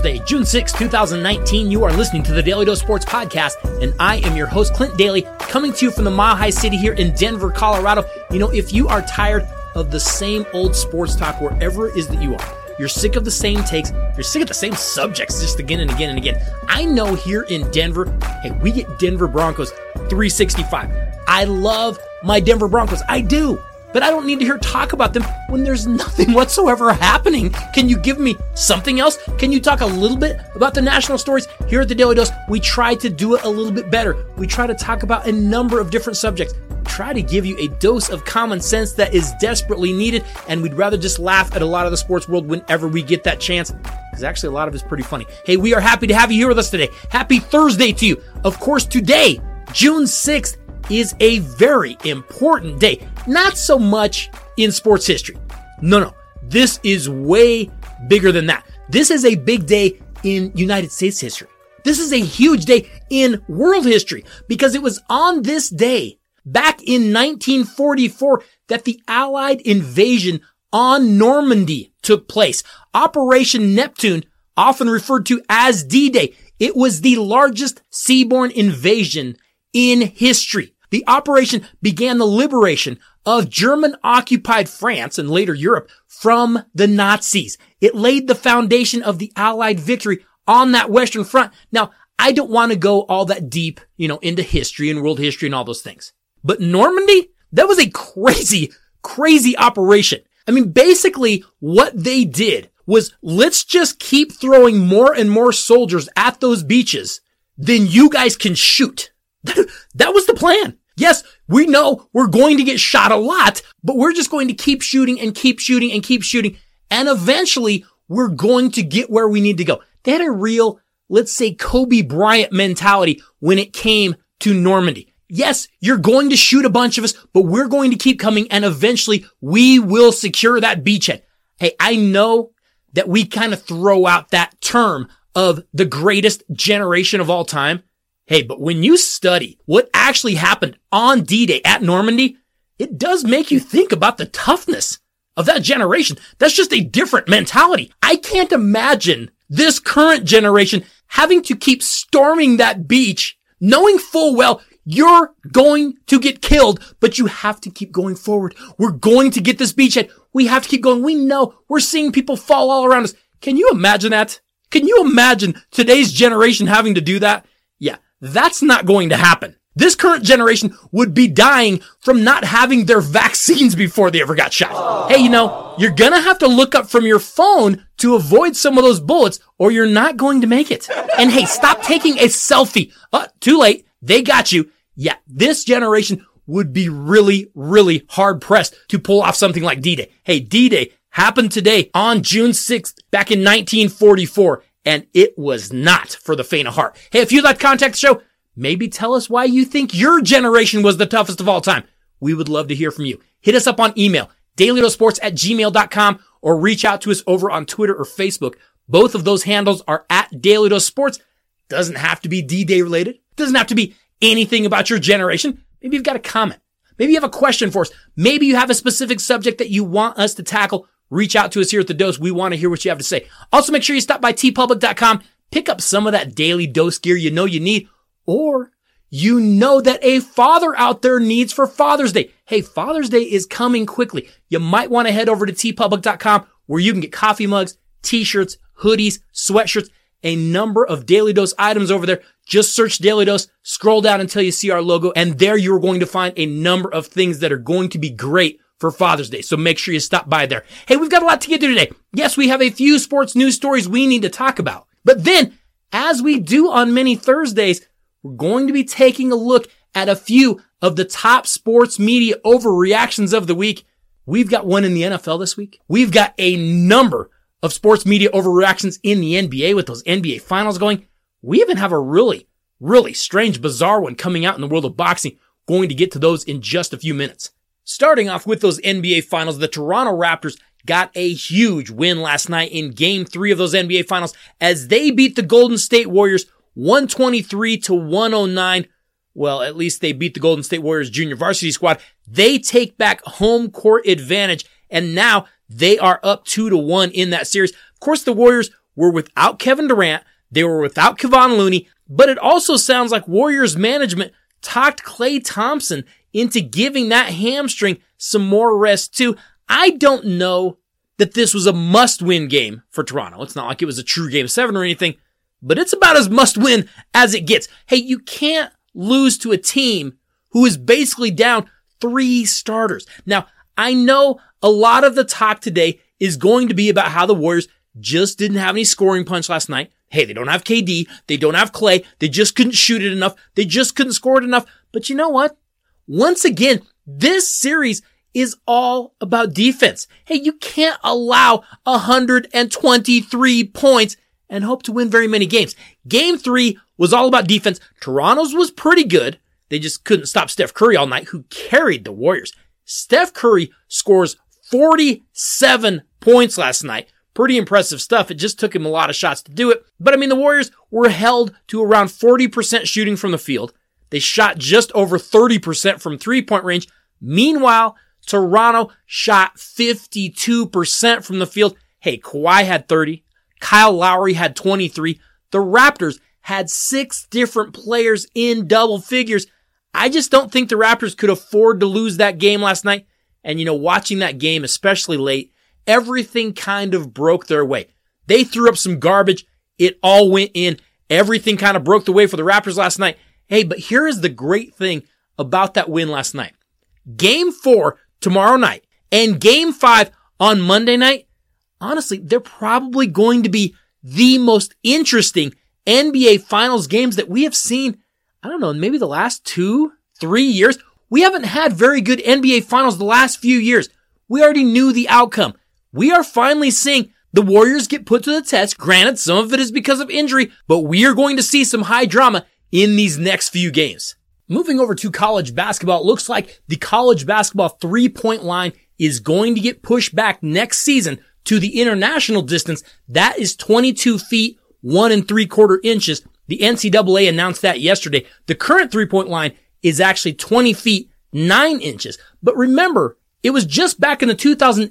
Thursday, June 6, 2019. You are listening to the Daily Dose Sports Podcast, and I am your host, Clint Daly, coming to you from the Mile High City here in Denver, Colorado. You know, if you are tired of the same old sports talk wherever it is that you are, you're sick of the same takes, you're sick of the same subjects just again and again and again. I know here in Denver, hey, we get Denver Broncos 365. I love my Denver Broncos. I do. But I don't need to hear talk about them when there's nothing whatsoever happening. Can you give me something else? Can you talk a little bit about the national stories? Here at the Daily Dose, we try to do it a little bit better. We try to talk about a number of different subjects. Try to give you a dose of common sense that is desperately needed, and we'd rather just laugh at a lot of the sports world whenever we get that chance, because actually a lot of it's pretty funny. Hey, we are happy to have you here with us today. Happy Thursday to you. Of course, today, June 6th, is a very important day. Not so much in sports history. No. This is way bigger than that. This is a big day in United States history. This is a huge day in world history because it was on this day, back in 1944, that the Allied invasion on Normandy took place. Operation Neptune, often referred to as D-Day. It was the largest seaborne invasion in history. The operation began the liberation of German-occupied France and later Europe from the Nazis. It laid the foundation of the Allied victory on that Western Front. Now, I don't want to go all that deep, into history and world history and all those things. But Normandy, that was a crazy operation. I mean, basically what they did was, let's just keep throwing more and more soldiers at those beaches than you guys can shoot. That was the plan. Yes, we know we're going to get shot a lot, but we're just going to keep shooting and keep shooting and keep shooting. And eventually we're going to get where we need to go. They had a real, let's say, Kobe Bryant mentality when it came to Normandy. Yes, you're going to shoot a bunch of us, but we're going to keep coming, and eventually we will secure that beachhead. Hey, I know that we kind of throw out that term of the greatest generation of all time. Hey, but when you study what actually happened on D-Day at Normandy, it does make you think about the toughness of that generation. That's just a different mentality. I can't imagine this current generation having to keep storming that beach, knowing full well you're going to get killed, but you have to keep going forward. We're going to get this beachhead. We have to keep going. We know we're seeing people fall all around us. Can you imagine that? Can you imagine today's generation having to do that? Yeah. That's not going to happen. This current generation would be dying from not having their vaccines before they ever got shot. Hey, you're gonna have to look up from your phone to avoid some of those bullets, or you're not going to make it. And hey, stop taking a selfie. Too late. They got you. Yeah, this generation would be really hard pressed to pull off something like D-Day. Hey, D-Day happened today on June 6th, back in 1944. And it was not for the faint of heart. Hey, if you'd like to contact the show, maybe tell us why you think your generation was the toughest of all time. We would love to hear from you. Hit us up on email, dailydosports@gmail.com, or reach out to us over on Twitter or Facebook. Both of those handles are at Daily Dose Sports. Doesn't have to be D-Day related. Doesn't have to be anything about your generation. Maybe you've got a comment. Maybe you have a question for us. Maybe you have a specific subject that you want us to tackle. Reach out to us here at The Dose. We want to hear what you have to say. Also, make sure you stop by tpublic.com. Pick up some of that Daily Dose gear you know you need, or you know that a father out there needs for Father's Day. Hey, Father's Day is coming quickly. You might want to head over to tpublic.com, where you can get coffee mugs, t-shirts, hoodies, sweatshirts, a number of Daily Dose items over there. Just search Daily Dose, scroll down until you see our logo, and there you're going to find a number of things that are going to be great for Father's Day. So make sure you stop by there. Hey, we've got a lot to get to today. Yes, we have a few sports news stories we need to talk about. But then, as we do on many Thursdays, we're going to be taking a look at a few of the top sports media overreactions of the week. We've got one in the NFL this week. We've got a number of sports media overreactions in the NBA with those NBA finals going. We even have a really strange, bizarre one coming out in the world of boxing. Going to get to those in just a few minutes. Starting off with those NBA finals, the Toronto Raptors got a huge win last night in Game 3 of those NBA finals as they beat the Golden State Warriors 123-109. Well, at least they beat the Golden State Warriors junior varsity squad. They take back home court advantage, and now they are up 2-1 in that series. Of course, the Warriors were without Kevin Durant. They were without Kevon Looney, but it also sounds like Warriors management talked Klay Thompson into giving that hamstring some more rest too. I don't know that this was a must-win game for Toronto. It's not like it was a true Game 7 or anything, but it's about as must-win as it gets. Hey, you can't lose to a team who is basically down 3 starters. Now, I know a lot of the talk today is going to be about how the Warriors just didn't have any scoring punch last night. Hey, they don't have KD. They don't have Klay. They just couldn't shoot it enough. They just couldn't score it enough. But you know what? Once again, this series is all about defense. Hey, you can't allow 123 points and hope to win very many games. Game 3 was all about defense. Toronto's was pretty good. They just couldn't stop Steph Curry all night, who carried the Warriors. Steph Curry scores 47 points last night. Pretty impressive stuff. It just took him a lot of shots to do it. But I mean, the Warriors were held to around 40% shooting from the field. They shot just over 30% from 3-point range. Meanwhile, Toronto shot 52% from the field. Hey, Kawhi had 30. Kyle Lowry had 23. The Raptors had 6 different players in double figures. I just don't think the Raptors could afford to lose that game last night. And watching that game, especially late, everything kind of broke their way. They threw up some garbage. It all went in. Everything kind of broke the way for the Raptors last night. Hey, but here is the great thing about that win last night. Game 4 tomorrow night and Game 5 on Monday night, honestly, they're probably going to be the most interesting NBA Finals games that we have seen, I don't know, in maybe the last 2-3 years. We haven't had very good NBA Finals the last few years. We already knew the outcome. We are finally seeing the Warriors get put to the test. Granted, some of it is because of injury, but we are going to see some high drama in these next few games. Moving over to college basketball, it looks like the college basketball 3-point line is going to get pushed back next season to the international distance. That is 22 feet, 1 3/4 inches. The NCAA announced that yesterday. The current 3-point line is actually 20 feet, 9 inches. But remember, it was just back in the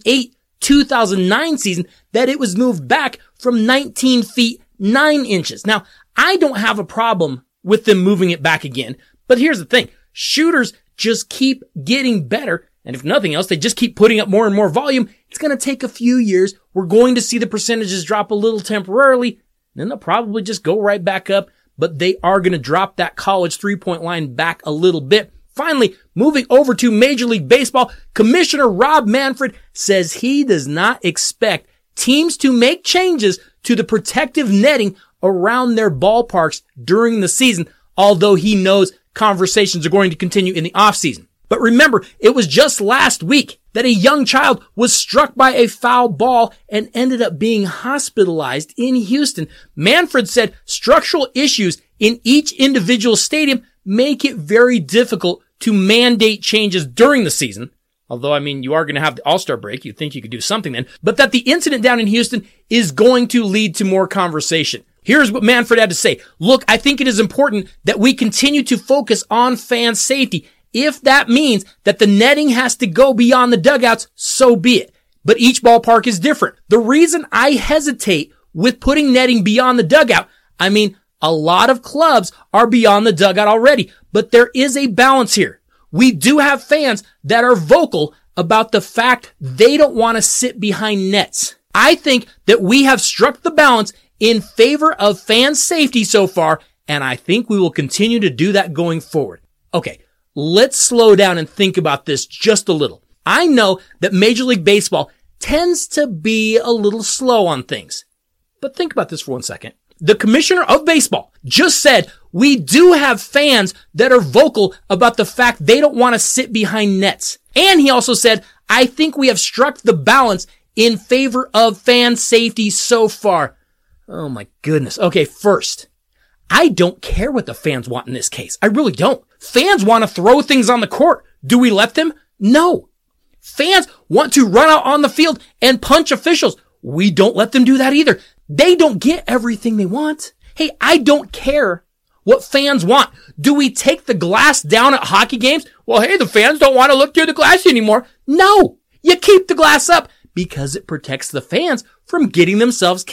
2008-2009 season that it was moved back from 19 feet, 9 inches. Now, I don't have a problem with them moving it back again. But here's the thing. Shooters just keep getting better. And if nothing else, they just keep putting up more and more volume. It's going to take a few years. We're going to see the percentages drop a little temporarily. Then they'll probably just go right back up. But they are going to drop that college 3-point line back a little bit. Finally, moving over to Major League Baseball, Commissioner Rob Manfred says he does not expect teams to make changes to the protective netting around their ballparks during the season, although he knows conversations are going to continue in the offseason. But remember, it was just last week that a young child was struck by a foul ball and ended up being hospitalized in Houston. Manfred said structural issues in each individual stadium make it very difficult to mandate changes during the season. Although, you are going to have the All-Star break. You'd think you could do something then. But that the incident down in Houston is going to lead to more conversation. Here's what Manfred had to say. Look, I think it is important that we continue to focus on fan safety. If that means that the netting has to go beyond the dugouts, so be it. But each ballpark is different. The reason I hesitate with putting netting beyond the dugout, a lot of clubs are beyond the dugout already, but there is a balance here. We do have fans that are vocal about the fact they don't want to sit behind nets. I think that we have struck the balance in favor of fan safety so far, and I think we will continue to do that going forward. Okay, let's slow down and think about this just a little. I know that Major League Baseball tends to be a little slow on things, but think about this for 1 second. The commissioner of baseball just said we do have fans that are vocal about the fact they don't want to sit behind nets. And he also said, I think we have struck the balance in favor of fan safety so far. Oh my goodness. Okay, first, I don't care what the fans want in this case. I really don't. Fans want to throw things on the court. Do we let them? No. Fans want to run out on the field and punch officials. We don't let them do that either. They don't get everything they want. Hey, I don't care what fans want. Do we take the glass down at hockey games? Well, hey, the fans don't want to look through the glass anymore. No, you keep the glass up because it protects the fans from getting themselves killed.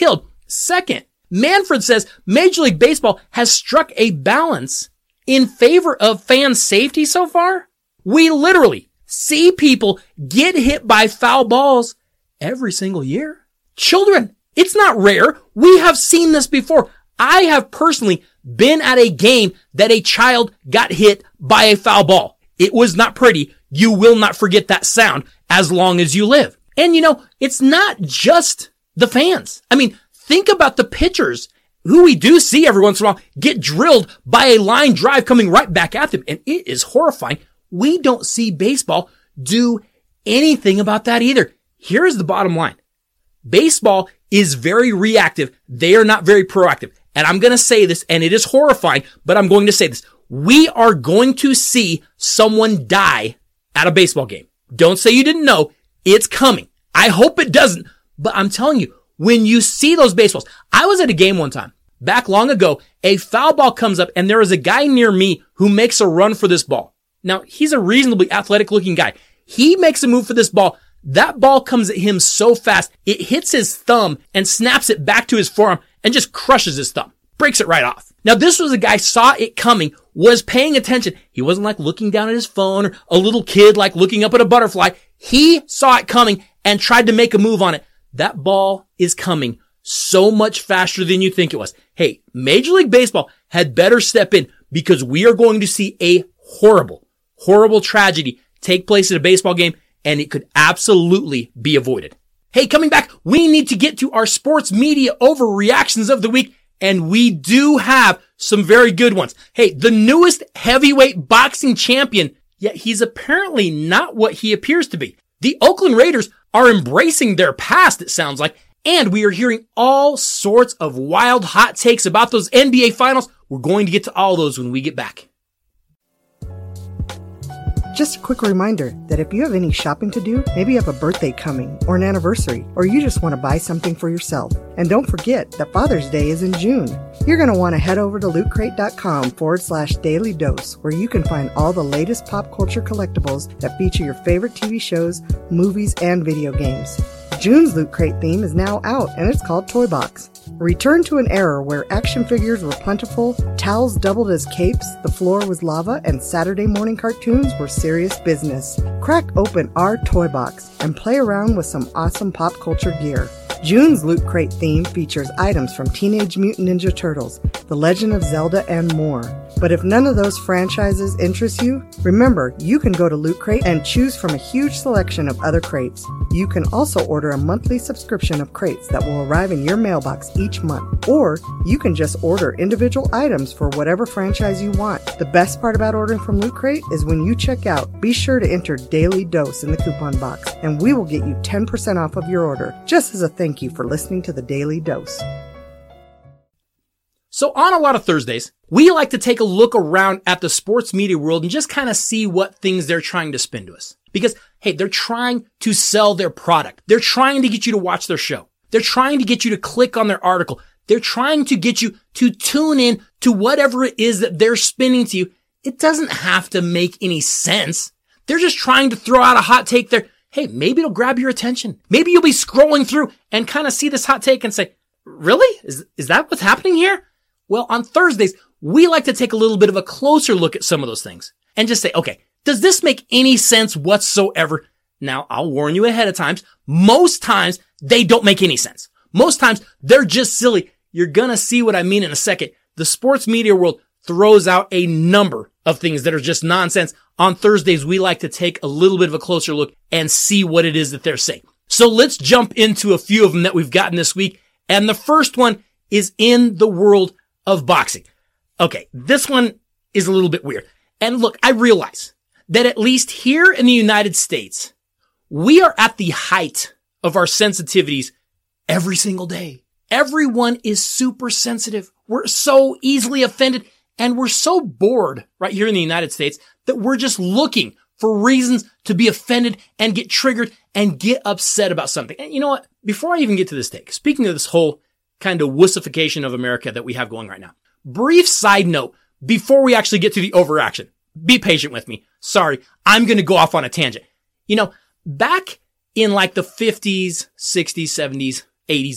Second, Manfred says Major League Baseball has struck a balance in favor of fan safety so far. We literally see people get hit by foul balls every single year. Children, it's not rare. We have seen this before. I have personally been at a game that a child got hit by a foul ball. It was not pretty. You will not forget that sound as long as you live. And it's not just the fans. I mean, think about the pitchers who we do see every once in a while get drilled by a line drive coming right back at them. And it is horrifying. We don't see baseball do anything about that either. Here's the bottom line. Baseball is very reactive. They are not very proactive. And I'm going to say this, and it is horrifying, but I'm going to say this. We are going to see someone die at a baseball game. Don't say you didn't know. It's coming. I hope it doesn't. But I'm telling you, when you see those baseballs, I was at a game one time back long ago. A foul ball comes up and there is a guy near me who makes a run for this ball. Now, he's a reasonably athletic looking guy. He makes a move for this ball. That ball comes at him so fast, it hits his thumb and snaps it back to his forearm and just crushes his thumb. Breaks it right off. Now, this was a guy saw it coming, was paying attention. He wasn't like looking down at his phone or a little kid like looking up at a butterfly. He saw it coming and tried to make a move on it. That ball is coming so much faster than you think it was. Hey, Major League Baseball had better step in because we are going to see a horrible, horrible tragedy take place at a baseball game, and it could absolutely be avoided. Hey, coming back, we need to get to our sports media overreactions of the week, and we do have some very good ones. Hey, the newest heavyweight boxing champion, yet he's apparently not what he appears to be. The Oakland Raiders are embracing their past, it sounds like, and we are hearing all sorts of wild hot takes about those NBA finals. We're going to get to all those when we get back. Just a quick reminder that if you have any shopping to do, maybe you have a birthday coming or an anniversary, or you just want to buy something for yourself. And don't forget that Father's Day is in June. You're going to want to head over to lootcrate.com/daily dose, where you can find all the latest pop culture collectibles that feature your favorite TV shows, movies, and video games. June's Loot Crate theme is now out, and it's called Toy Box. Return to an era where action figures were plentiful, towels doubled as capes, the floor was lava, and Saturday morning cartoons were serious business. Crack open our Toy Box and play around with some awesome pop culture gear. June's Loot Crate theme features items from Teenage Mutant Ninja Turtles, The Legend of Zelda, and more. But if none of those franchises interest you, remember, you can go to Loot Crate and choose from a huge selection of other crates. You can also order a monthly subscription of crates that will arrive in your mailbox each month. Or you can just order individual items for whatever franchise you want. The best part about ordering from Loot Crate is when you check out, be sure to enter Daily Dose in the coupon box, and we will get you 10% off of your order, just as a thank you for listening to the Daily Dose. So on a lot of Thursdays, we like to take a look around at the sports media world and just kind of see what things they're trying to spin to us. Because, hey, they're trying to sell their product. They're trying to get you to watch their show. They're trying to get you to click on their article. They're trying to get you to tune in to whatever it is that they're spinning to you. It doesn't have to make any sense. They're just trying to throw out a hot take there. Hey, maybe it'll grab your attention. Maybe you'll be scrolling through and kind of see this hot take and say, really? Is that what's happening here? Well, on Thursdays, we like to take a little bit of a closer look at some of those things and just say, okay, does this make any sense whatsoever? Now, I'll warn you ahead of time. Most times, they don't make any sense. Most times, they're just silly. You're going to see what I mean in a second. The sports media world throws out a number of things that are just nonsense. On Thursdays, we like to take a little bit of a closer look and see what it is that they're saying. So let's jump into a few of them that we've gotten this week. And the first one is in the world of boxing. Okay, this one is a little bit weird. And look, I realize that at least here in the United States, we are at the height of our sensitivities every single day. Everyone is super sensitive. We're so easily offended, and we're so bored right here in the United States that we're just looking for reasons to be offended and get triggered and get upset about something. And you know what? Before I even get to this take, speaking of this whole kind of wussification of America that we have going right now. Brief side note before we actually get to the overaction. Be patient with me. Sorry, I'm going to go off on a tangent. You know, back in like the 50s, 60s, 70s, 80s even,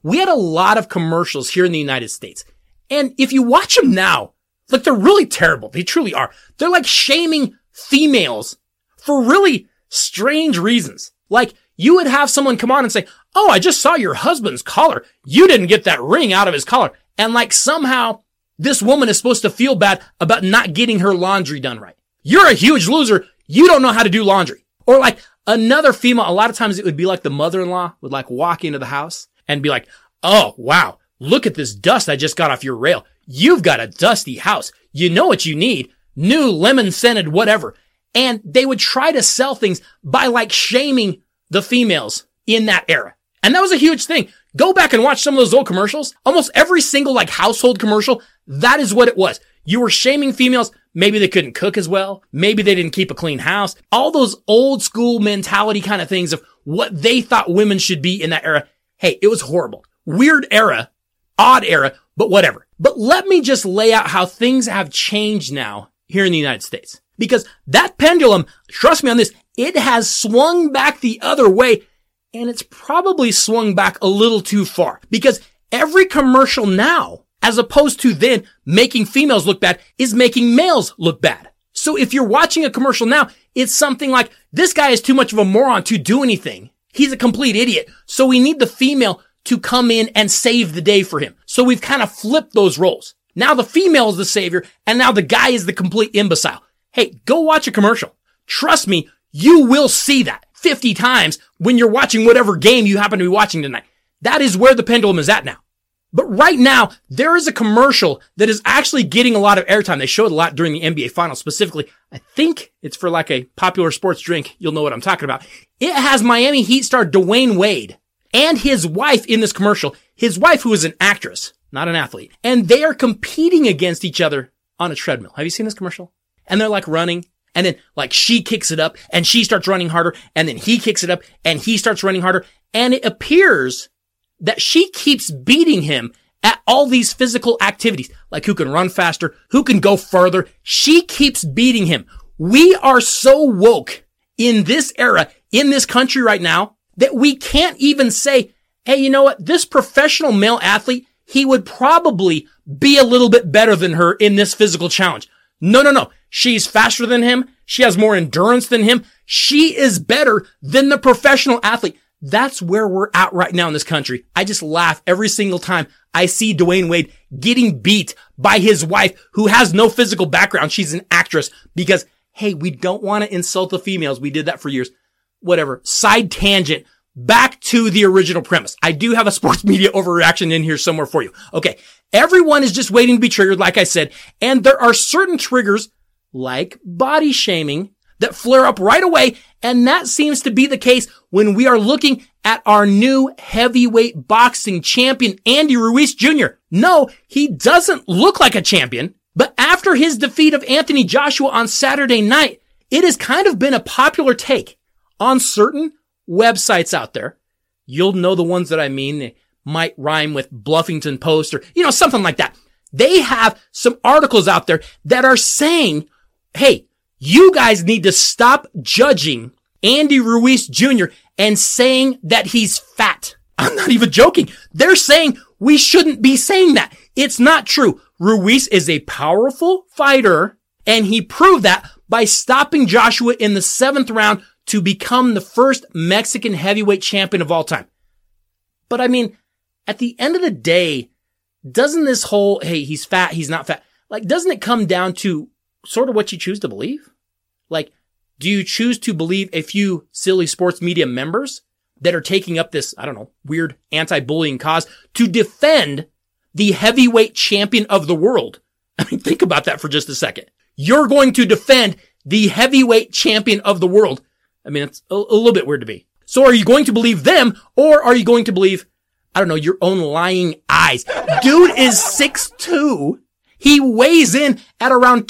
we had a lot of commercials here in the United States. And if you watch them now, like they're really terrible. They truly are. They're like shaming females for really strange reasons. Like you would have someone come on and say, oh, I just saw your husband's collar. You didn't get that ring out of his collar. And like somehow this woman is supposed to feel bad about not getting her laundry done right. You're a huge loser. You don't know how to do laundry. Or like another female, a lot of times it would be like the mother-in-law would like walk into the house and be like, oh, wow, look at this dust I just got off your rail. You've got a dusty house. You know what you need? New lemon scented whatever. And they would try to sell things by like shaming the females in that era. And that was a huge thing. Go back and watch some of those old commercials. Almost every single like household commercial, that is what it was. You were shaming females. Maybe they couldn't cook as well. Maybe they didn't keep a clean house. All those old school mentality kind of things of what they thought women should be in that era. Hey, it was horrible. Weird era, odd era, but whatever. But let me just lay out how things have changed now here in the United States. Because that pendulum, trust me on this, it has swung back the other way, and it's probably swung back a little too far. Because every commercial now, as opposed to then making females look bad, is making males look bad. So if you're watching a commercial now, it's something like, this guy is too much of a moron to do anything. He's a complete idiot. So we need the female to come in and save the day for him. So we've kind of flipped those roles. Now the female is the savior, and now the guy is the complete imbecile. Hey, go watch a commercial. Trust me, you will see that 50 times when you're watching whatever game you happen to be watching tonight. That is where the pendulum is at now. But right now, there is a commercial that is actually getting a lot of airtime. They showed a lot during the NBA Finals specifically. I think it's for like a popular sports drink. You'll know what I'm talking about. It has Miami Heat star Dwayne Wade and his wife in this commercial. His wife, who is an actress, not an athlete. And they are competing against each other on a treadmill. Have you seen this commercial? And they're like running. And then like she kicks it up and she starts running harder. And then he kicks it up and he starts running harder. And it appears that she keeps beating him at all these physical activities, like who can run faster, who can go further. She keeps beating him. We are so woke in this era, in this country right now, that we can't even say, hey, you know what? This professional male athlete, he would probably be a little bit better than her in this physical challenge. No. She's faster than him. She has more endurance than him. She is better than the professional athlete. That's where we're at right now in this country. I just laugh every single time I see Dwayne Wade getting beat by his wife, who has no physical background. She's an actress because, hey, we don't want to insult the females. We did that for years. Whatever. Side tangent. Back to the original premise. I do have a sports media overreaction in here somewhere for you. Okay. Everyone is just waiting to be triggered, like I said. And there are certain triggers, like body shaming, that flare up right away. And that seems to be the case when we are looking at our new heavyweight boxing champion, Andy Ruiz Jr. No, he doesn't look like a champion. But after his defeat of Anthony Joshua on Saturday night, it has kind of been a popular take on certain websites out there. You'll know the ones that I mean. They might rhyme with Bluffington Post or, something like that. They have some articles out there that are saying, hey, you guys need to stop judging Andy Ruiz Jr. and saying that he's fat. I'm not even joking. They're saying we shouldn't be saying that. It's not true. Ruiz is a powerful fighter, and he proved that by stopping Joshua in the 7th round to become the first Mexican heavyweight champion of all time. But I mean, at the end of the day, doesn't this whole, hey, he's fat, he's not fat, like, doesn't it come down to sort of what you choose to believe? Like, do you choose to believe a few silly sports media members that are taking up this, I don't know, weird anti-bullying cause to defend the heavyweight champion of the world? I mean, think about that for just a second. You're going to defend the heavyweight champion of the world. I mean, it's a little bit weird to me. So are you going to believe them, or are you going to believe, I don't know, your own lying eyes? Dude is 6'2". He weighs in at around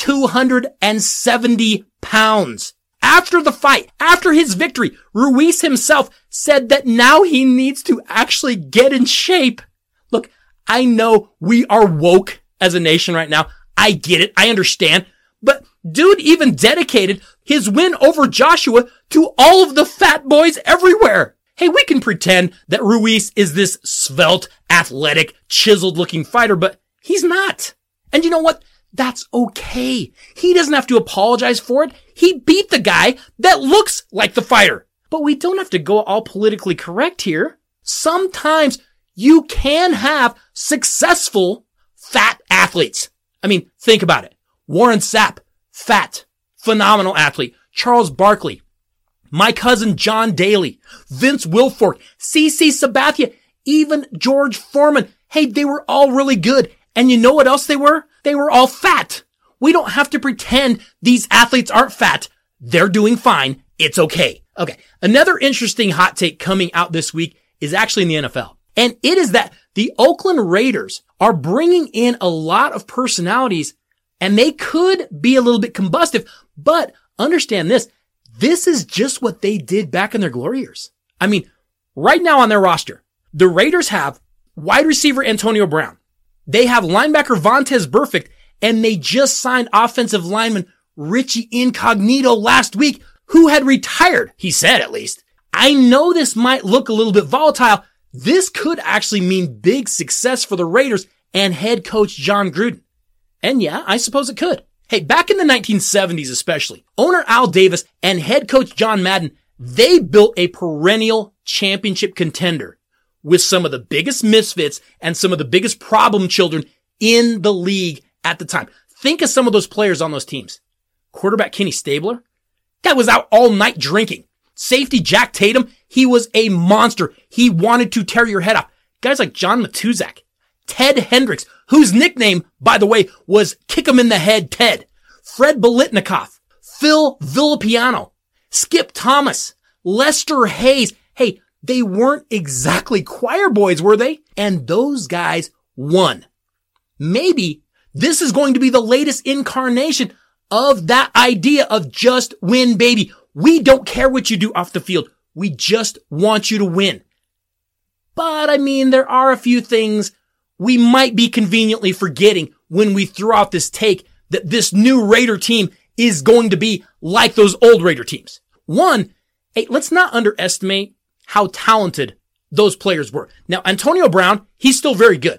270 pounds. After the fight, after his victory, Ruiz himself said that now he needs to actually get in shape. Look, I know we are woke as a nation right now. I get it. I understand. But dude even dedicated his win over Joshua to all of the fat boys everywhere. Hey, we can pretend that Ruiz is this svelte, athletic, chiseled-looking fighter, but he's not. And you know what? That's okay. He doesn't have to apologize for it. He beat the guy that looks like the fighter. But we don't have to go all politically correct here. Sometimes you can have successful fat athletes. I mean, think about it. Warren Sapp, fat, phenomenal athlete. Charles Barkley, my cousin John Daly, Vince Wilfork, CC Sabathia, even George Foreman. Hey, they were all really good. And you know what else they were? They were all fat. We don't have to pretend these athletes aren't fat. They're doing fine. It's okay. Okay. Another interesting hot take coming out this week is actually in the NFL. And it is that the Oakland Raiders are bringing in a lot of personalities, and they could be a little bit combustive, but understand this. This is just what they did back in their glory years. I mean, right now on their roster, the Raiders have wide receiver Antonio Brown. They have linebacker Vontaze Burfict, and they just signed offensive lineman Richie Incognito last week, who had retired, he said at least. I know this might look a little bit volatile. This could actually mean big success for the Raiders and head coach John Gruden. And yeah, I suppose it could. Hey, back in the 1970s especially, owner Al Davis and head coach John Madden, they built a perennial championship contender with some of the biggest misfits and some of the biggest problem children in the league at the time. Think of some of those players on those teams. Quarterback Kenny Stabler, guy was out all night drinking. Safety Jack Tatum, he was a monster. He wanted to tear your head off. Guys like John Matuzak, Ted Hendricks, whose nickname, by the way, was Kick 'em in the Head Ted. Fred Biletnikoff, Phil Villapiano, Skip Thomas, Lester Hayes. Hey, they weren't exactly choir boys, were they? And those guys won. Maybe this is going to be the latest incarnation of that idea of just win, baby. We don't care what you do off the field. We just want you to win. But I mean, there are a few things we might be conveniently forgetting when we throw out this take that this new Raider team is going to be like those old Raider teams. One, hey, let's not underestimate how talented those players were. Now, Antonio Brown, he's still very good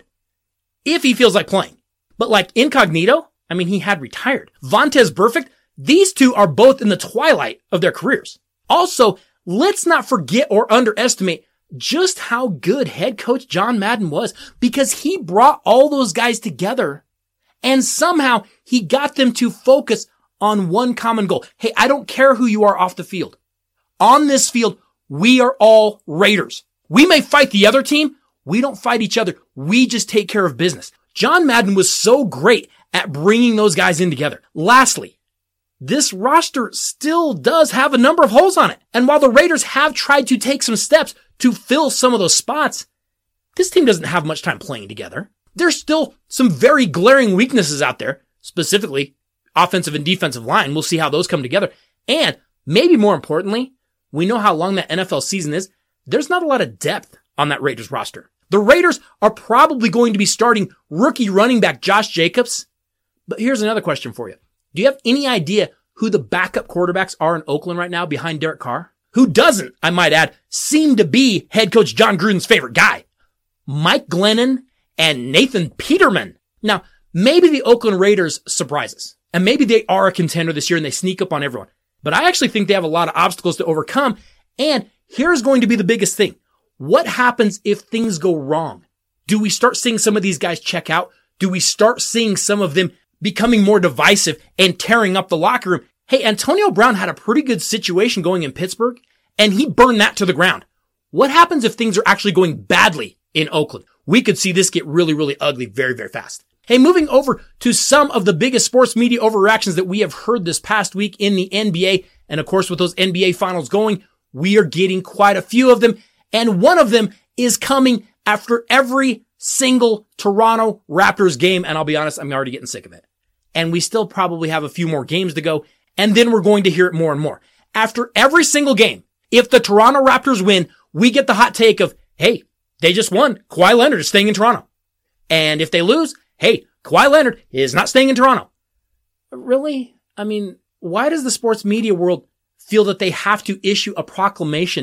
if he feels like playing. But like Incognito, I mean, he had retired. Vontaze Burfict, these two are both in the twilight of their careers. Also, let's not forget or underestimate just how good head coach John Madden was, because he brought all those guys together and somehow he got them to focus on one common goal. Hey, I don't care who you are off the field. On this field, we are all Raiders. We may fight the other team. We don't fight each other. We just take care of business. John Madden was so great at bringing those guys in together. Lastly, this roster still does have a number of holes on it. And while the Raiders have tried to take some steps to fill some of those spots, this team doesn't have much time playing together. There's still some very glaring weaknesses out there, specifically offensive and defensive line. We'll see how those come together. And maybe more importantly, we know how long that NFL season is. There's not a lot of depth on that Raiders roster. The Raiders are probably going to be starting rookie running back Josh Jacobs. But here's another question for you. Do you have any idea who the backup quarterbacks are in Oakland right now behind Derek Carr? Who doesn't, I might add, seem to be head coach John Gruden's favorite guy? Mike Glennon and Nathan Peterman. Now, maybe the Oakland Raiders surprise us, and maybe they are a contender this year and they sneak up on everyone. But I actually think they have a lot of obstacles to overcome. And here's going to be the biggest thing. What happens if things go wrong? Do we start seeing some of these guys check out? Do we start seeing some of them becoming more divisive and tearing up the locker room? Hey, Antonio Brown had a pretty good situation going in Pittsburgh, and he burned that to the ground. What happens if things are actually going badly in Oakland? We could see this get really, really ugly very, very fast. Hey, moving over to some of the biggest sports media overreactions that we have heard this past week in the NBA. And of course, with those NBA finals going, we are getting quite a few of them. And one of them is coming after every single Toronto Raptors game. And I'll be honest, I'm already getting sick of it. And we still probably have a few more games to go. And then we're going to hear it more and more. After every single game, if the Toronto Raptors win, we get the hot take of, hey, they just won. Kawhi Leonard is staying in Toronto. And if they lose, hey, Kawhi Leonard is not staying in Toronto. Really? I mean, why does the sports media world feel that they have to issue a proclamation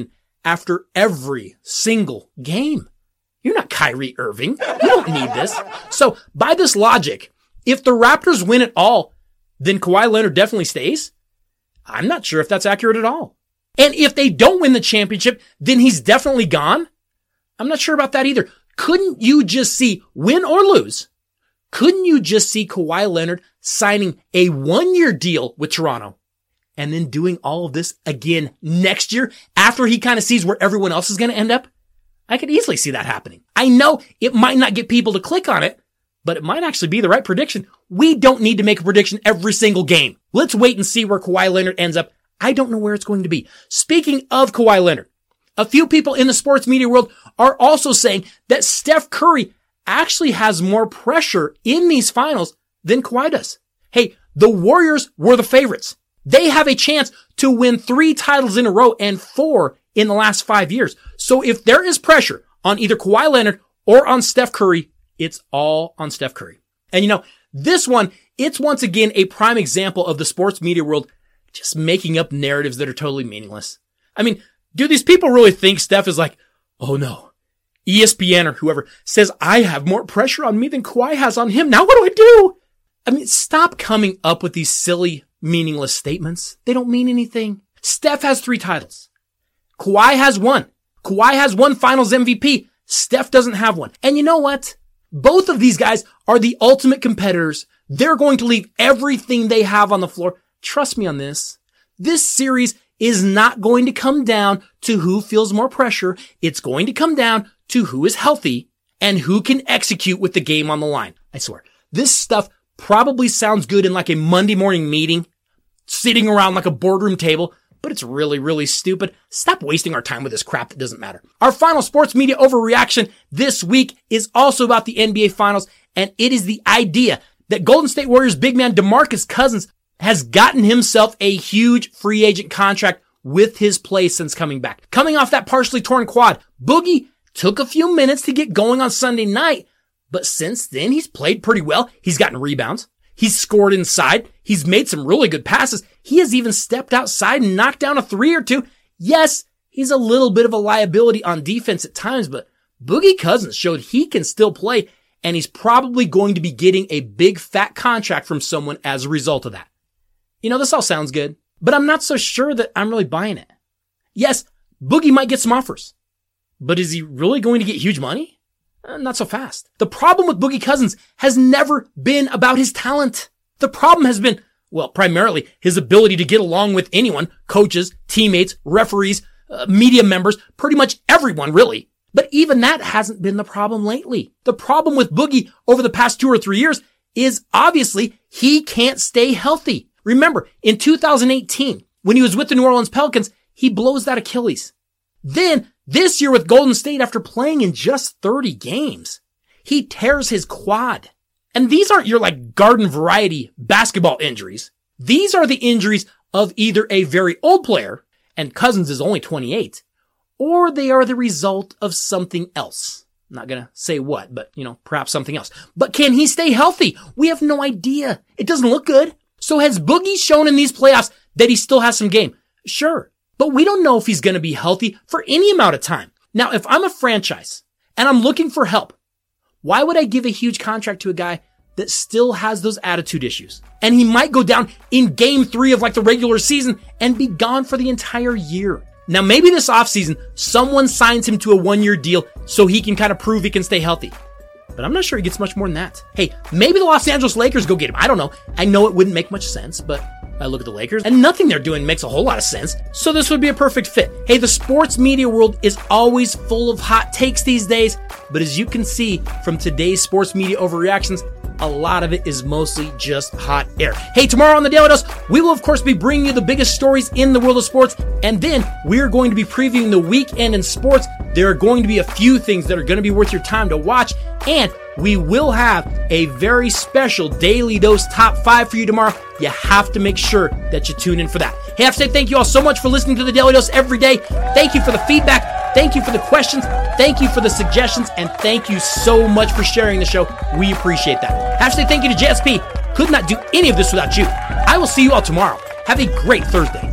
after every single game. You're not Kyrie Irving. You don't need this. So by this logic, if the Raptors win it all, then Kawhi Leonard definitely stays. I'm not sure if that's accurate at all. And if they don't win the championship, then he's definitely gone. I'm not sure about that either. Couldn't you just see, win or lose, couldn't you just see Kawhi Leonard signing a 1-year deal with Toronto and then doing all of this again next year after he kind of sees where everyone else is going to end up? I could easily see that happening. I know it might not get people to click on it, but it might actually be the right prediction. We don't need to make a prediction every single game. Let's wait and see where Kawhi Leonard ends up. I don't know where it's going to be. Speaking of Kawhi Leonard, a few people in the sports media world are also saying that Steph Curry actually has more pressure in these finals than Kawhi does. Hey, the Warriors were the favorites. They have a chance to win 3 titles in a row and 4 in the last 5 years. So if there is pressure on either Kawhi Leonard or on Steph Curry, it's all on Steph Curry. And this one, it's once again a prime example of the sports media world just making up narratives that are totally meaningless. I mean, do these people really think Steph is like, oh no, ESPN or whoever says I have more pressure on me than Kawhi has on him. Now what do I do? I mean, stop coming up with these silly, meaningless statements. They don't mean anything. Steph has 3 titles. Kawhi has 1. Kawhi has 1 finals MVP. Steph doesn't have 1. And you know what? Both of these guys are the ultimate competitors. They're going to leave everything they have on the floor. Trust me on this. This series is not going to come down to who feels more pressure. It's going to come down to who is healthy and who can execute with the game on the line. I swear. This stuff probably sounds good in like a Monday morning meeting, sitting around like a boardroom table, but it's really, really stupid. Stop wasting our time with this crap that doesn't matter. Our final sports media overreaction this week is also about the NBA Finals, and it is the idea that Golden State Warriors big man DeMarcus Cousins has gotten himself a huge free agent contract with his play since coming back. Coming off that partially torn quad, Boogie took a few minutes to get going on Sunday night, but since then he's played pretty well. He's gotten rebounds. He's scored inside. He's made some really good passes. He has even stepped outside and knocked down a 3 or 2. Yes, he's a little bit of a liability on defense at times, but Boogie Cousins showed he can still play, and he's probably going to be getting a big fat contract from someone as a result of that. This all sounds good, but I'm not so sure that I'm really buying it. Yes, Boogie might get some offers, but is he really going to get huge money? Not so fast. The problem with Boogie Cousins has never been about his talent. The problem has been, primarily his ability to get along with anyone, coaches, teammates, referees, media members, pretty much everyone really. But even that hasn't been the problem lately. The problem with Boogie over the past 2 or 3 years is obviously he can't stay healthy. Remember, in 2018, when he was with the New Orleans Pelicans, he blows that Achilles. Then, this year with Golden State, after playing in just 30 games, he tears his quad. And these aren't your garden variety basketball injuries. These are the injuries of either a very old player, and Cousins is only 28, or they are the result of something else. I'm not gonna say what, but perhaps something else. But can he stay healthy? We have no idea. It doesn't look good. So has Boogie shown in these playoffs that he still has some game? Sure. But we don't know if he's going to be healthy for any amount of time. Now, if I'm a franchise and I'm looking for help, why would I give a huge contract to a guy that still has those attitude issues? And he might go down in game 3 of the regular season and be gone for the entire year. Now, maybe this offseason, someone signs him to a 1-year deal so he can kind of prove he can stay healthy. But I'm not sure he gets much more than that. Hey, maybe the Los Angeles Lakers go get him. I don't know. I know it wouldn't make much sense, but I look at the Lakers and nothing they're doing makes a whole lot of sense. So this would be a perfect fit. Hey, the sports media world is always full of hot takes these days, but as you can see from today's sports media overreactions, a lot of it is mostly just hot air. Hey, tomorrow on the Daily Dose, we will of course be bringing you the biggest stories in the world of sports, and then we're going to be previewing the weekend in sports. There are going to be a few things that are going to be worth your time to watch, and we will have a very special Daily Dose Top 5 for you tomorrow. You have to make sure that you tune in for that. Hey, I have to say thank you all so much for listening to the Daily Dose every day. Thank you for the feedback. Thank you for the questions. Thank you for the suggestions. And thank you so much for sharing the show. We appreciate that. I have to say thank you to JSP. Could not do any of this without you. I will see you all tomorrow. Have a great Thursday.